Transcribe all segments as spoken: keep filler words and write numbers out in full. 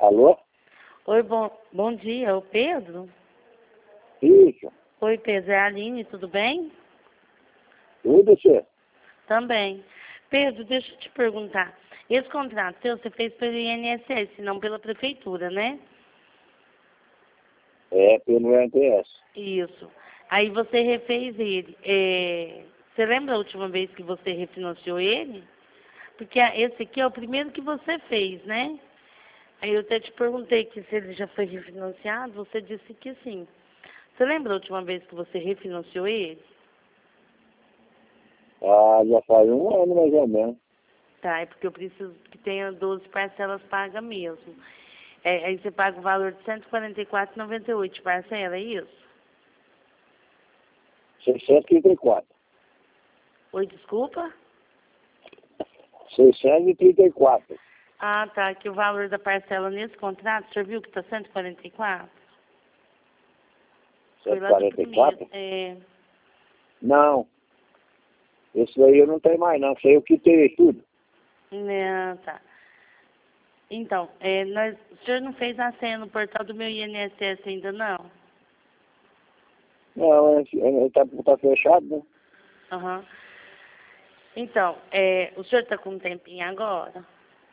Alô? Oi, bom, bom dia, é o Pedro? Isso. Oi, Pedro, é a Aline, tudo bem? Tudo, senhor? Também. Pedro, deixa eu te perguntar. Esse contrato seu você fez pelo I N S S, não pela prefeitura, né? É, pelo I N S S. Isso. Aí você refez ele. É, Você lembra a última vez que você refinanciou ele? Porque a- esse aqui é o primeiro que você fez, né? Aí eu até te perguntei que se ele já foi refinanciado, você disse que sim. Você lembra a última vez que você refinanciou ele? Ah, já faz um ano mais ou menos. Tá, é porque eu preciso que tenha doze parcelas pagas mesmo. É, aí você paga o valor de cento e quarenta e quatro reais e noventa e oito de parcela, é isso? seiscentos e trinta e quatro. Oi, desculpa? seiscentos e trinta e quatro. Ah, tá, que o valor da parcela nesse contrato, o senhor viu que está cento e quarenta e quatro? Foi cento e lá do quarenta e primeiro. quatro? É, Não. Esse daí eu não tenho mais, não. Isso aí eu quitei tudo. né, tá. Então, é, nós, o senhor não fez a senha no portal do meu I N S S ainda não? Não, é, é, tá, tá fechado, né? Aham. Então, é, o senhor está com um tempinho agora?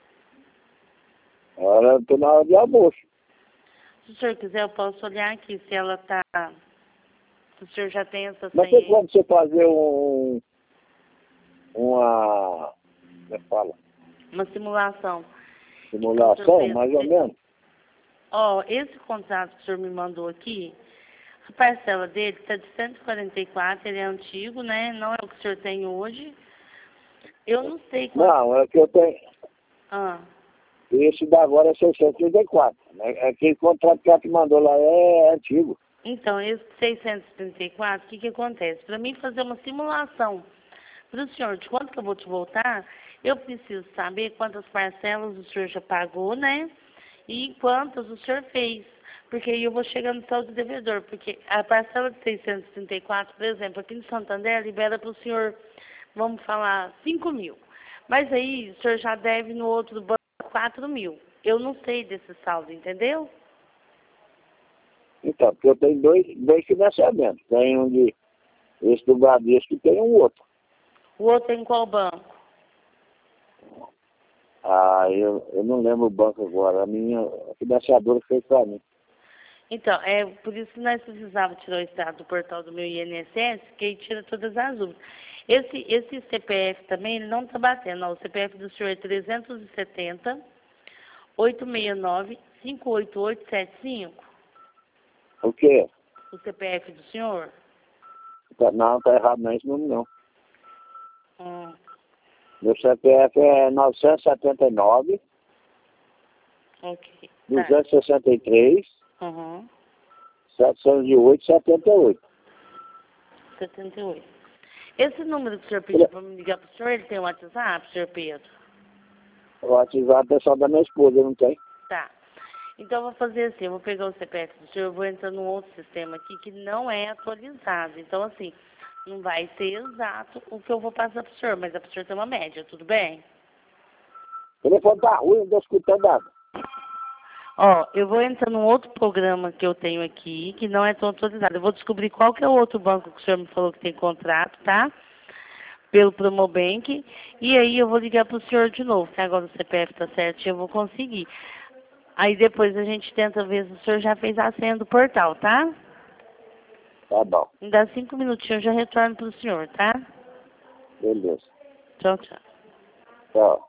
Agora eu tô na hora de almoço. Se o senhor quiser, eu posso olhar aqui se ela está... Se o senhor já tem essa Mas tem senha aí. como você fazer um... Uma... Como é que fala? Uma simulação. Então, senhor Simulação, Pedro, mais ou de- menos. ó, esse contrato que o senhor me mandou aqui, a parcela dele está de cento e quarenta e quatro, ele é antigo, né? Não é o que o senhor tem hoje. Eu não sei quanto... Não, é que eu tenho... Ah, Esse da agora é seiscentos e trinta e quatro. É- Aquele contrato que ela te mandou lá é antigo. então, esse seiscentos e trinta e quatro, o que que acontece? Para mim fazer uma simulação para o senhor de quanto que eu vou te voltar, eu preciso saber quantas parcelas o senhor já pagou, né? E quantas o senhor fez. Porque aí eu vou chegando no tal do devedor. Porque a parcela de seiscentos e trinta e quatro, por exemplo, aqui no Santander, libera para o senhor, vamos falar, cinco mil. Mas aí o senhor já deve no outro banco quatro mil. Eu não sei desse saldo, entendeu? Então, porque eu tenho dois, dois financiamentos. Tem um de esse do Bradesco e tem um outro. O outro é em qual banco? Ah, eu, eu não lembro o banco agora. A minha financiadora fez para mim. Então, é por isso que nós precisávamos tirar o extrato do portal do meu I N S S, que aí tira todas as dúvidas. Esse, esse C P F também, ele não está batendo. Ó, o C P F do senhor é trezentos e setenta, oitocentos e sessenta e nove, cinco oito oito sete cinco. O quê? O C P F do senhor? Tá- Não, tá errado não é esse número não. Hum, Meu C P F é novecentos e setenta e nove, ok. Tá. duzentos e sessenta e três, Uhum. setecentos e oito, setenta e oito. setenta e oito. Esse número que o senhor pediu para me ligar para o senhor, ele tem um WhatsApp, senhor Pedro? O WhatsApp é só da minha esposa, não tem? Tá. Então, eu vou fazer assim, eu vou pegar o C P F do senhor, eu vou entrar num outro sistema aqui que não é atualizado. Então, assim, não vai ser exato o que eu vou passar para o senhor, mas é para o senhor ter uma média, tudo bem? O telefone tá ruim, não tô escutando nada. Ó, eu vou entrar num outro programa que eu tenho aqui, que não é tão atualizado. Eu vou descobrir qual que é o outro banco que o senhor me falou que tem contrato, tá? Pelo Promobank. E aí eu vou ligar para o senhor de novo, que agora o C P F tá certinho, eu vou conseguir. Aí depois a gente tenta ver se o senhor já fez a senha do portal, tá? Tá bom, Me dá cinco minutinhos, eu já retorno para o senhor, tá? beleza. Tchau, tchau. Tchau.